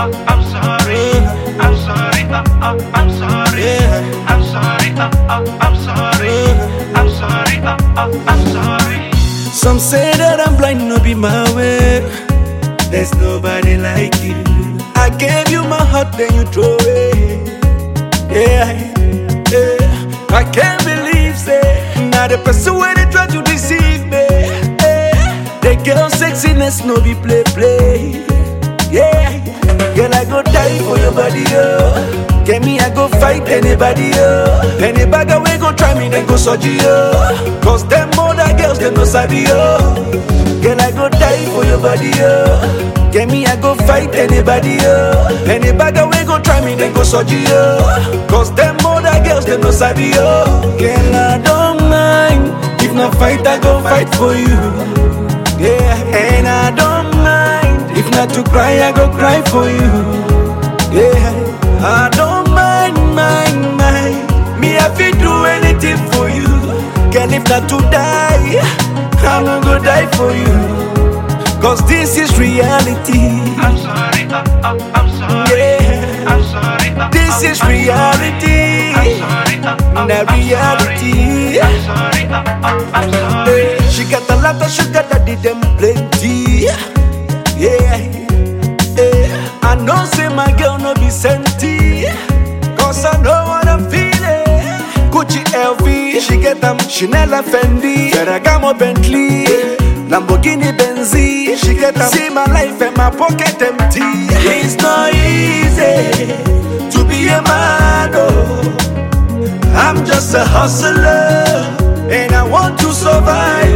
I'm sorry. I'm sorry. I'm sorry. I'm sorry. I'm sorry. I'm sorry. I'm sorry. Some say that I'm blind, no be my way. There's nobody like you. I gave you my heart, then you throw away. Yeah, yeah. I can't believe, say, now the person where they try to deceive me. Yeah. The girl sexiness, no be play. Yeah, girl, I go die for your body, oh. Get me, I go fight anybody, oh. Anybody we go try me, then go surgery, oh. Cause them other girls, they no sabi, oh. Girl, I go die for your body, oh. Get me, I go fight anybody, oh. Anybody we go try me, then go surgery, oh. Cause them other girls, they no sabi, oh. Girl, I don't mind. If not fight, I go fight for you. Yeah, and I don't mind. If not to cry, I go cry for you. Yeah, I don't mind. Me, I feel do anything for you. Girl, if not to die, I'm not gonna die for you. Cause this is reality. I'm sorry. I'm sorry. Yeah, I'm sorry. this is reality. The reality. I'm sorry. I'm sorry. She got a lot of sugar daddy, them plenty. Yeah, yeah. I know say my girl no be senti. Cause I know what I'm feeling. Gucci LV, she get them Chanel and Fendi, Ferragamo Bentley, Lamborghini Benzi. She get them, see my life and my pocket empty. It's not easy to be a man, oh. I'm just a hustler and I want to survive.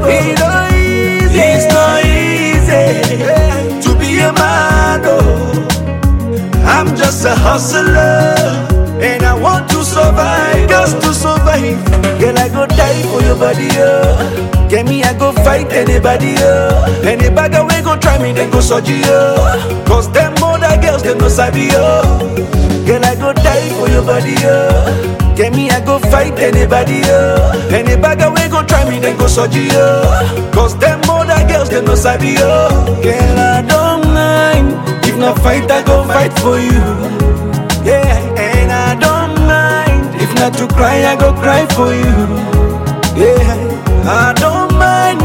It's not easy to be a man, oh. I'm just a hustler and I want to survive. Just to survive. Girl, I go die for your body, oh. Get me, I go fight anybody, oh. Anybody we go try me, then go surgery, oh. Cause them other girls, they no sabi, oh. Girl, I go die for your body, oh. Get me, I go fight anybody, oh. Anybody we go try me, then go surgery, oh. Cause them other girls, they no sabi, oh. Girl, I don't mind. If not fight, I go fight for you. Yeah, and I don't mind. If not to cry, I go cry for you. Yeah, I don't mind.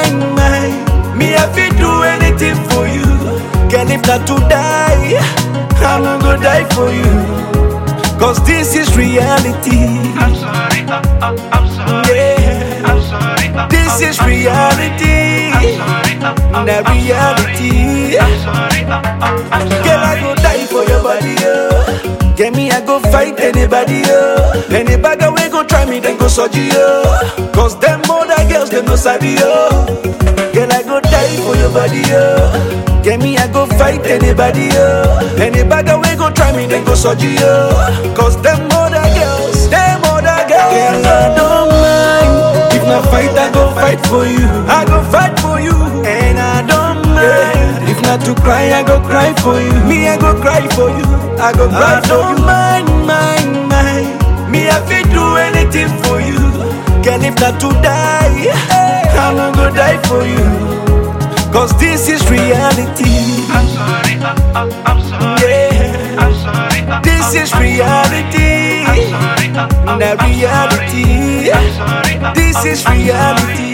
Me, I feel do anything for you. Girl, if not to die, I'm not gonna die for you. Cause this is reality. I'm sorry. I'm sorry. Yeah, I'm sorry. this is reality. The reality. I'm sorry. Girl, I go die for your body, oh. Get me, I go fight anybody, oh. Anybody we go try me, then go surgery, oh. Cause them other girls, they no sabi, oh. Girl, I go die for your body, oh. Get me, I go fight anybody, oh. Anybody we go try me, then go surgery, oh. Cause them other girls. Girl, I don't mind. If not fight, I go fight for you. I go fight for you. And I don't mind. If not to cry, I go cry for you. Me, I go cry for you. I go cry for you. Mind. Me, I feel do anything for you. Girl, if not to die, I'm not gonna die for you. Cause this is reality. I'm sorry. I'm sorry. Yeah, I'm sorry. this is reality. The reality. I'm sorry. This is reality.